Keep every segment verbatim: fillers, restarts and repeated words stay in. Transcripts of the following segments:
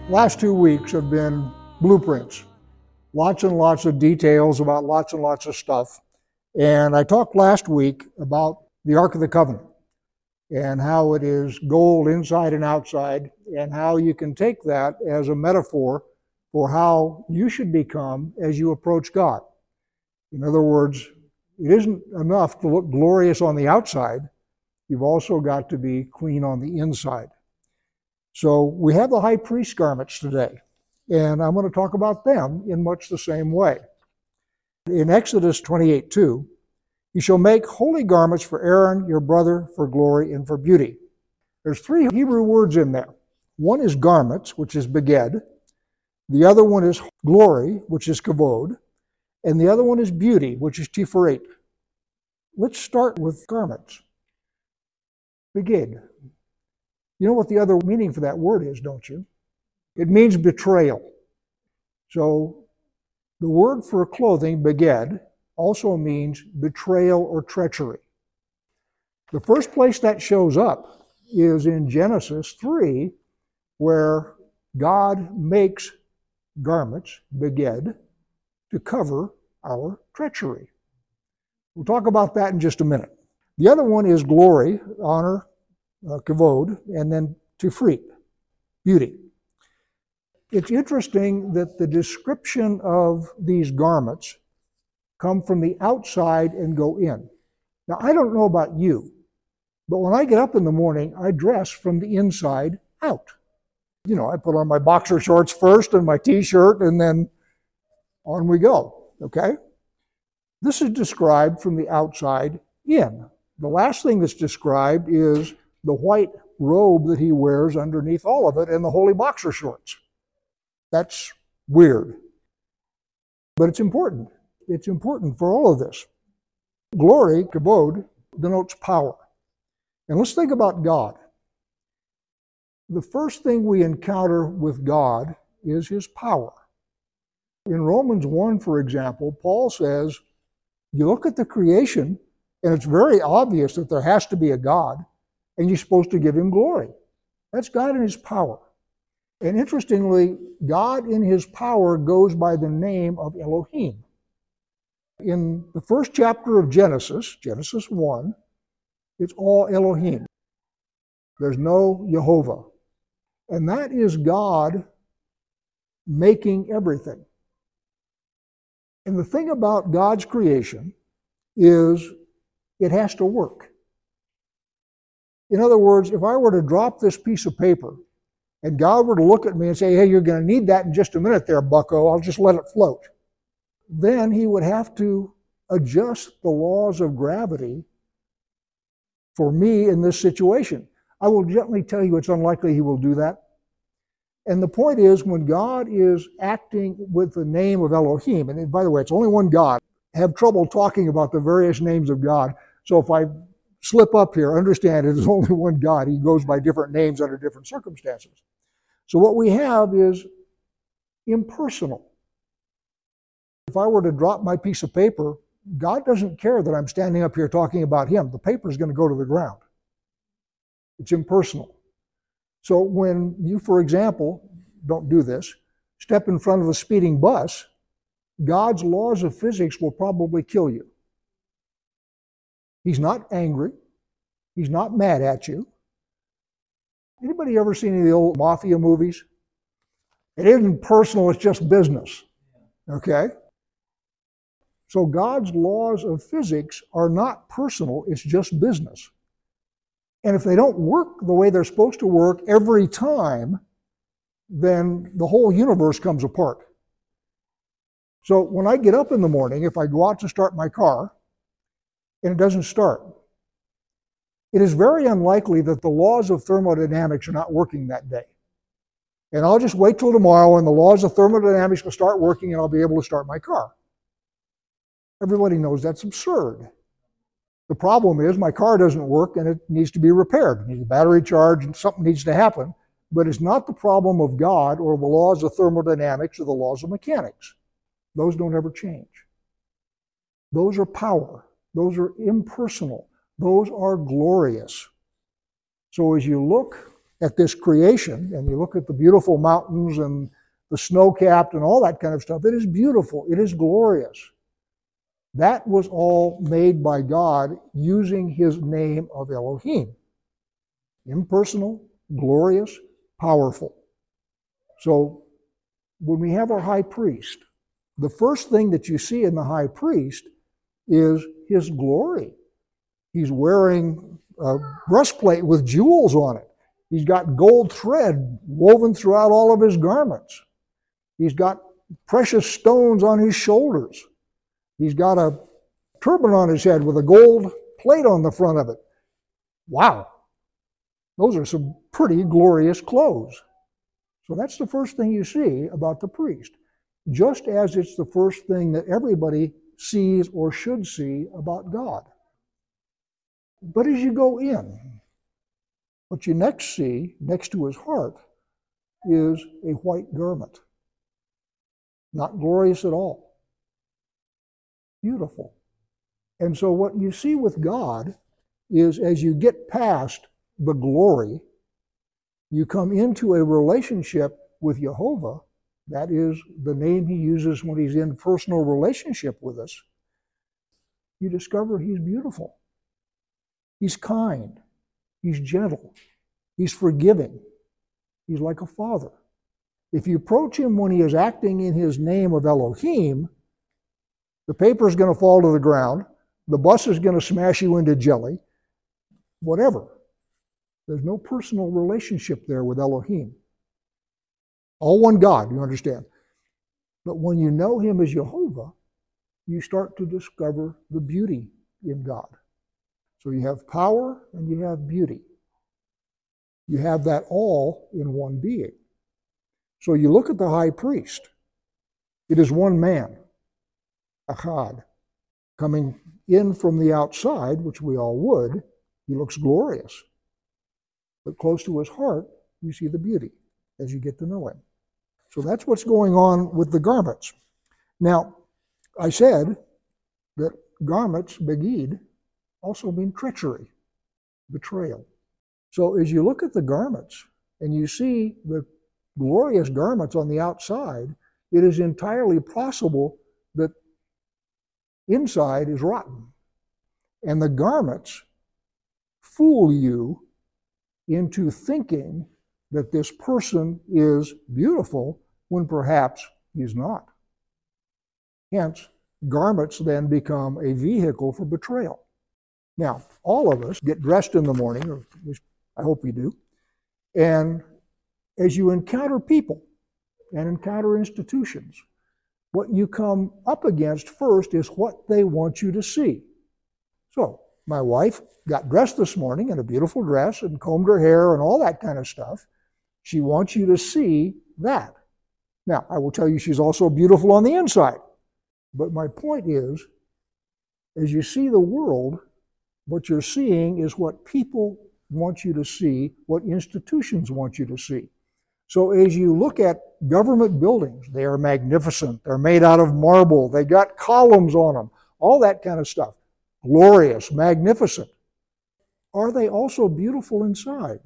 Last two weeks have been blueprints. Lots and lots of details about lots and lots of stuff. And I talked last week about the Ark of the Covenant and how it is gold inside and outside, and how you can take that as a metaphor for how you should become as you approach God. In other words, it isn't enough to look glorious on the outside. You've also got to be clean on the inside. So we have the high priest garments today, and I'm going to talk about them in much the same way. In Exodus twenty-eight two, you shall make holy garments for Aaron, your brother, for glory and for beauty. There's three Hebrew words in there. One is garments, which is beged. The other one is glory, which is kavod. And the other one is beauty, which is tiferet. Let's start with garments. Beged. You know what the other meaning for that word is, don't you? It means betrayal. So the word for clothing, beged, also means betrayal or treachery. The first place that shows up is in Genesis three, where God makes garments, beged, to cover our treachery. We'll talk about that in just a minute. The other one is glory, honor, uh, kavod, and then tiferet, beauty. It's interesting that the description of these garments come from the outside and go in. Now, I don't know about you, but when I get up in the morning, I dress from the inside out. You know, I put on my boxer shorts first and my t-shirt, and then on we go, okay? This is described from the outside in. The last thing that's described is the white robe that he wears underneath all of it and the holy boxer shorts. That's weird, but it's important. It's important for all of this. Glory, kavod, denotes power. And let's think about God. The first thing we encounter with God is his power. In Romans one, for example, Paul says, you look at the creation, and it's very obvious that there has to be a God, and you're supposed to give him glory. That's God in his power. And interestingly, God in his power goes by the name of Elohim. In the first chapter of Genesis, Genesis one, it's all Elohim. There's no Jehovah. And that is God making everything. And the thing about God's creation is it has to work. In other words, if I were to drop this piece of paper and God were to look at me and say, hey, you're going to need that in just a minute there, bucko, I'll just let it float. Then he would have to adjust the laws of gravity for me in this situation. I will gently tell you it's unlikely he will do that. And the point is, when God is acting with the name of Elohim, and by the way, it's only one God, I have trouble talking about the various names of God. So if I slip up here, understand it is only one God. He goes by different names under different circumstances. So what we have is impersonal. If I were to drop my piece of paper, God doesn't care that I'm standing up here talking about him. The paper is going to go to the ground. It's impersonal. So when you, for example, don't do this, step in front of a speeding bus, God's laws of physics will probably kill you. He's not angry. He's not mad at you. Anybody ever seen any of the old mafia movies? It isn't personal, it's just business. Okay? So God's laws of physics are not personal, it's just business. And if they don't work the way they're supposed to work every time, then the whole universe comes apart. So when I get up in the morning, if I go out to start my car, and it doesn't start, it is very unlikely that the laws of thermodynamics are not working that day. And I'll just wait till tomorrow and the laws of thermodynamics will start working and I'll be able to start my car. Everybody knows that's absurd. The problem is my car doesn't work and it needs to be repaired. It needs a battery charge and something needs to happen. But it's not the problem of God or the laws of thermodynamics or the laws of mechanics. Those don't ever change. Those are power. Those are impersonal. Those are glorious. So as you look at this creation, and you look at the beautiful mountains and the snow-capped and all that kind of stuff, it is beautiful. It is glorious. That was all made by God using his name of Elohim. Impersonal, glorious, powerful. So when we have our high priest, the first thing that you see in the high priest is his glory. He's wearing a breastplate with jewels on it. He's got gold thread woven throughout all of his garments. He's got precious stones on his shoulders. He's got a turban on his head with a gold plate on the front of it. Wow. Those are some pretty glorious clothes. So that's the first thing you see about the priest, just as it's the first thing that everybody sees or should see about God. But as you go in, what you next see, next to his heart, is a white garment. Not glorious at all. Beautiful. And so what you see with God is as you get past the glory, you come into a relationship with Jehovah. That is the name he uses when he's in personal relationship with us. You discover he's beautiful. He's kind. He's gentle. He's forgiving. He's like a father. If you approach him when he is acting in his name of Elohim, the paper is going to fall to the ground. The bus is going to smash you into jelly. Whatever. There's no personal relationship there with Elohim. All one God, you understand. But when you know him as Jehovah, you start to discover the beauty in God. So you have power and you have beauty. You have that all in one being. So you look at the high priest. It is one man, Echad, coming in from the outside, which we all would. He looks glorious. But close to his heart, you see the beauty as you get to know him. So that's what's going on with the garments. Now, I said that garments, begid, also mean treachery, betrayal. So as you look at the garments and you see the glorious garments on the outside, it is entirely possible that inside is rotten. And the garments fool you into thinking that this person is beautiful when perhaps he's not. Hence, garments then become a vehicle for betrayal. Now, all of us get dressed in the morning, or at least I hope we do, and as you encounter people and encounter institutions, what you come up against first is what they want you to see. So, my wife got dressed this morning in a beautiful dress and combed her hair and all that kind of stuff. She wants you to see that. Now, I will tell you she's also beautiful on the inside. But my point is, as you see the world, what you're seeing is what people want you to see, what institutions want you to see. So as you look at government buildings, they are magnificent. They're made out of marble. They got columns on them, all that kind of stuff. Glorious, magnificent. Are they also beautiful inside?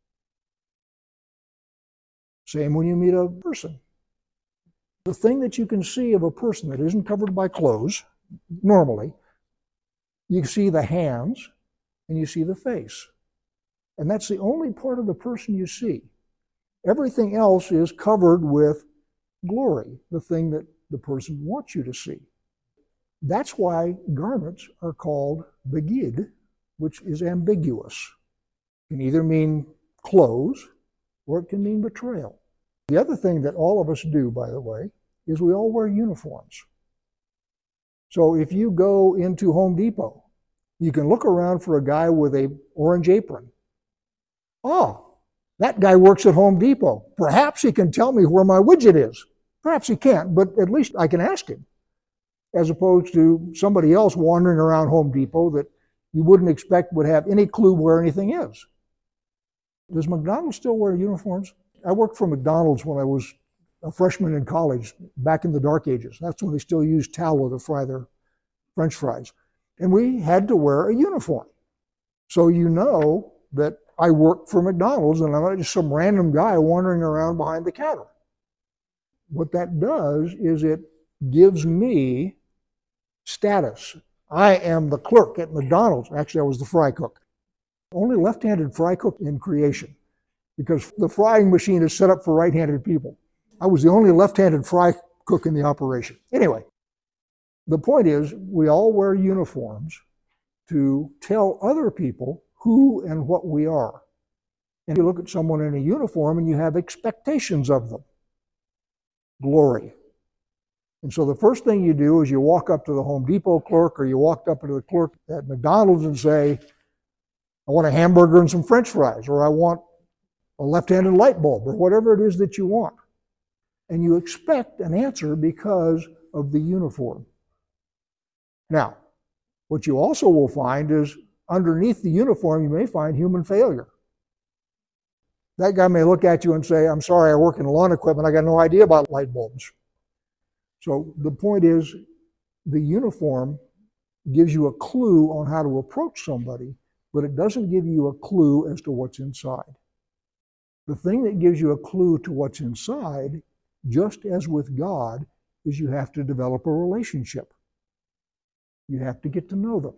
Same when you meet a person. The thing that you can see of a person that isn't covered by clothes, normally, you see the hands and you see the face. And that's the only part of the person you see. Everything else is covered with glory, the thing that the person wants you to see. That's why garments are called begid, which is ambiguous. It can either mean clothes or it can mean betrayal. The other thing that all of us do, by the way, is we all wear uniforms. So if you go into Home Depot, you can look around for a guy with an orange apron. Oh, that guy works at Home Depot. Perhaps he can tell me where my widget is. Perhaps he can't, but at least I can ask him, as opposed to somebody else wandering around Home Depot that you wouldn't expect would have any clue where anything is. Does McDonald's still wear uniforms? I worked for McDonald's when I was a freshman in college, back in the dark ages. That's when they still used tallow to fry their French fries. And we had to wear a uniform. So you know that I work for McDonald's and I'm not just some random guy wandering around behind the counter. What that does is it gives me status. I am the clerk at McDonald's. Actually, I was the fry cook. Only left-handed fry cook in creation, because the frying machine is set up for right-handed people. I was the only left-handed fry cook in the operation. Anyway, the point is we all wear uniforms to tell other people who and what we are. And you look at someone in a uniform and you have expectations of them. Glory. And so the first thing you do is you walk up to the Home Depot clerk or you walk up to the clerk at McDonald's and say, I want a hamburger and some French fries, or I want a left-handed light bulb, or whatever it is that you want. And you expect an answer because of the uniform. Now, what you also will find is underneath the uniform, you may find human failure. That guy may look at you and say, I'm sorry, I work in lawn equipment, I got no idea about light bulbs. So the point is, the uniform gives you a clue on how to approach somebody, but it doesn't give you a clue as to what's inside. The thing that gives you a clue to what's inside, just as with God, is you have to develop a relationship. You have to get to know them.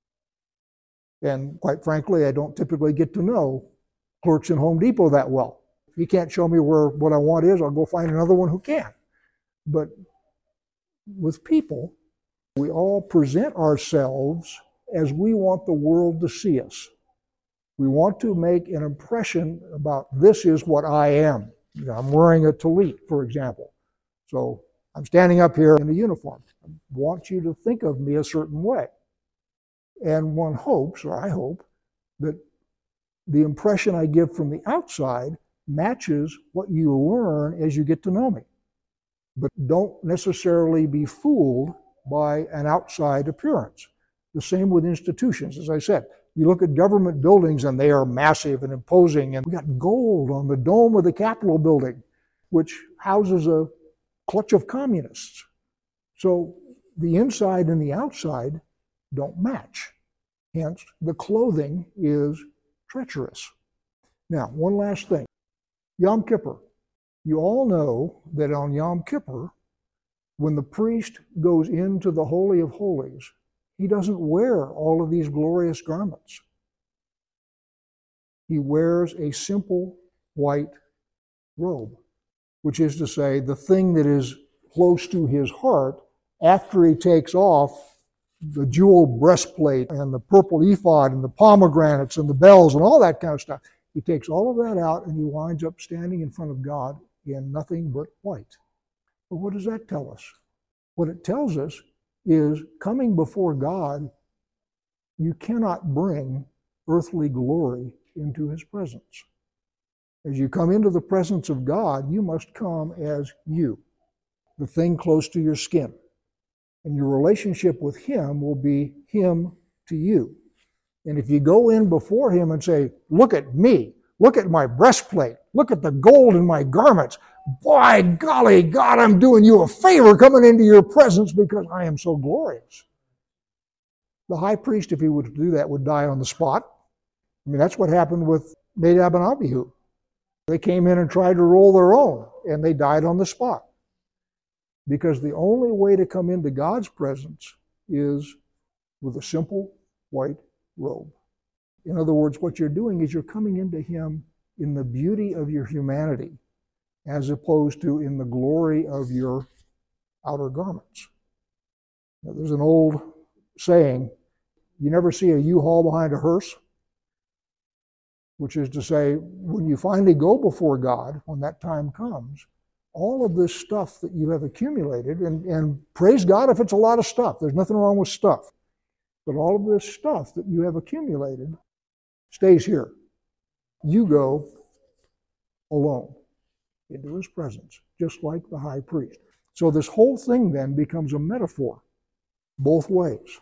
And quite frankly, I don't typically get to know clerks in Home Depot that well. If you can't show me where what I want is, I'll go find another one who can. But with people, we all present ourselves as we want the world to see us. We want to make an impression about this is what I am. You know, I'm wearing a tallit, for example. So I'm standing up here in a uniform. I want you to think of me a certain way. And one hopes, or I hope, that the impression I give from the outside matches what you learn as you get to know me. But don't necessarily be fooled by an outside appearance. The same with institutions. As I said, you look at government buildings and they are massive and imposing, and we got gold on the dome of the Capitol building, which houses a clutch of communists. So the inside and the outside don't match. Hence, the clothing is treacherous. Now, one last thing. Yom Kippur. You all know that on Yom Kippur, when the priest goes into the Holy of Holies, he doesn't wear all of these glorious garments. He wears a simple white robe, which is to say, the thing that is close to his heart after he takes off the jeweled breastplate and the purple ephod and the pomegranates and the bells and all that kind of stuff. He takes all of that out and he winds up standing in front of God in nothing but white. But what does that tell us? What it tells us is coming before God, you cannot bring earthly glory into his presence. As you come into the presence of God, you must come as you, the thing close to your skin. And your relationship with him will be him to you. And if you go in before him and say, look at me, look at my breastplate, look at the gold in my garments, by golly, God, I'm doing you a favor coming into your presence because I am so glorious. The high priest, if he would do that, would die on the spot. I mean, that's what happened with Nadab and Abihu. They came in and tried to roll their own, and they died on the spot. Because the only way to come into God's presence is with a simple white robe. In other words, what you're doing is you're coming into him in the beauty of your humanity, as opposed to in the glory of your outer garments. Now, there's an old saying, you never see a U-Haul behind a hearse, which is to say, when you finally go before God, when that time comes, all of this stuff that you have accumulated, and, and praise God if it's a lot of stuff, there's nothing wrong with stuff, but all of this stuff that you have accumulated stays here. You go alone into his presence, just like the high priest. So this whole thing then becomes a metaphor, both ways.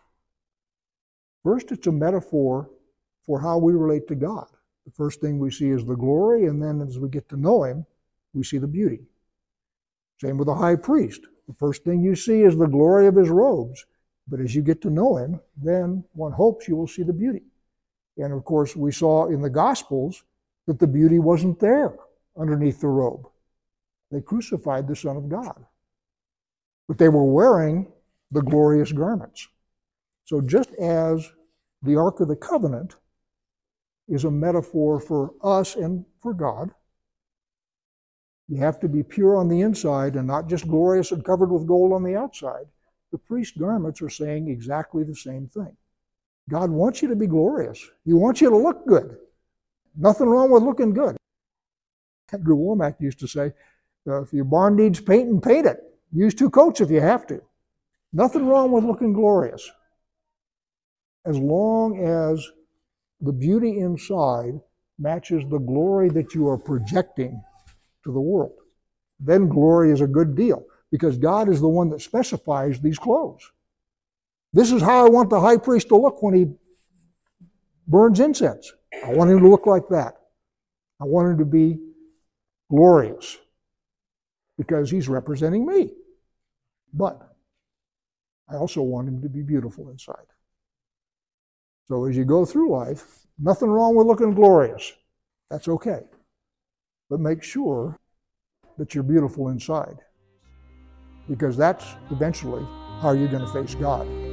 First, it's a metaphor for how we relate to God. The first thing we see is the glory, and then as we get to know him, we see the beauty. Same with the high priest. The first thing you see is the glory of his robes, but as you get to know him, then one hopes you will see the beauty. And of course, we saw in the Gospels that the beauty wasn't there underneath the robe. They crucified the Son of God. But they were wearing the glorious garments. So just as the Ark of the Covenant is a metaphor for us and for God, you have to be pure on the inside and not just glorious and covered with gold on the outside. The priest's garments are saying exactly the same thing. God wants you to be glorious. He wants you to look good. Nothing wrong with looking good. Andrew Womack used to say, uh, if your barn needs painting, paint it. Use two coats if you have to. Nothing wrong with looking glorious, as long as the beauty inside matches the glory that you are projecting to the world. Then glory is a good deal, because God is the one that specifies these clothes. This is how I want the high priest to look when he burns incense. I want him to look like that. I want him to be glorious, because he's representing me. But I also want him to be beautiful inside. So as you go through life, nothing wrong with looking glorious. That's okay. But make sure that you're beautiful inside, because that's eventually how you're going to face God.